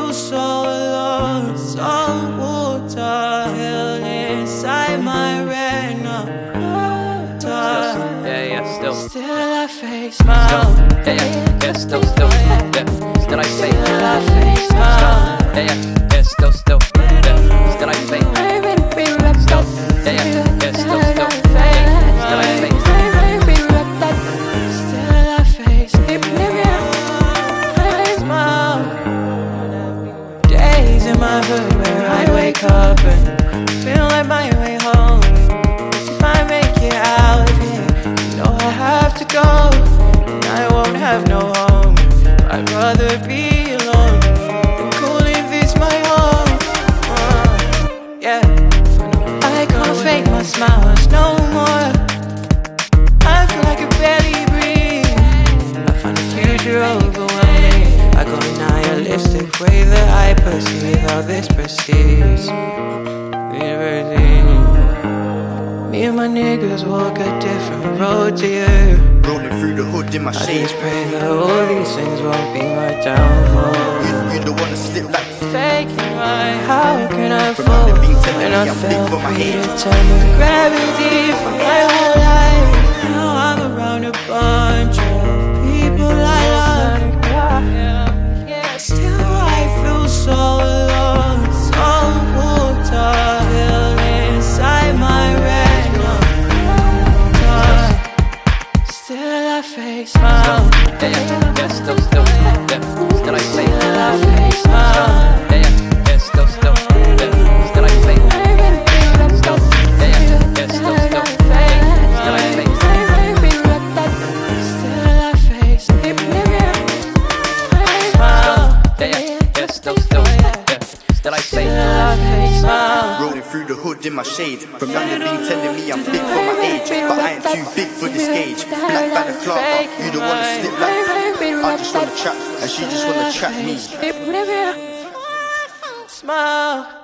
feel so alone, salt water held inside my retina. Still I face smile. Still I say, Still I face smile. still I say, Days in my hood where I'd wake up and feel like my way home. If I make it out of here, you know I have to go, and I won't have no home. I'd rather be alone than cool if it's my home. Yeah, I can't fake my smiles no more. I feel like I barely breathe. I find the future overwhelming. I got a nihilistic way that I perceive how this proceeds. Me and my niggas walk a different road to you. Rolling through the hood in my I shade. just pray that all these things won't be my downfall. You don't wanna slip like Faking right, how can I From fall nothing being telling when me I I'm big felt for my age. predetermined gravity for my whole life? Now I'm around a bunch of people I love. Yeah, still I feel so alone, salt water held inside my retina. Still I face smile. still I say, Still I face smile. still I say, still I say, rolling through the hood in my shade. From London being telling me I'm big for my age, but I ain't too big for this gauge. Black balaclava, you don't wanna slip like I just wanna trap, and she just wanna trap me. Smile.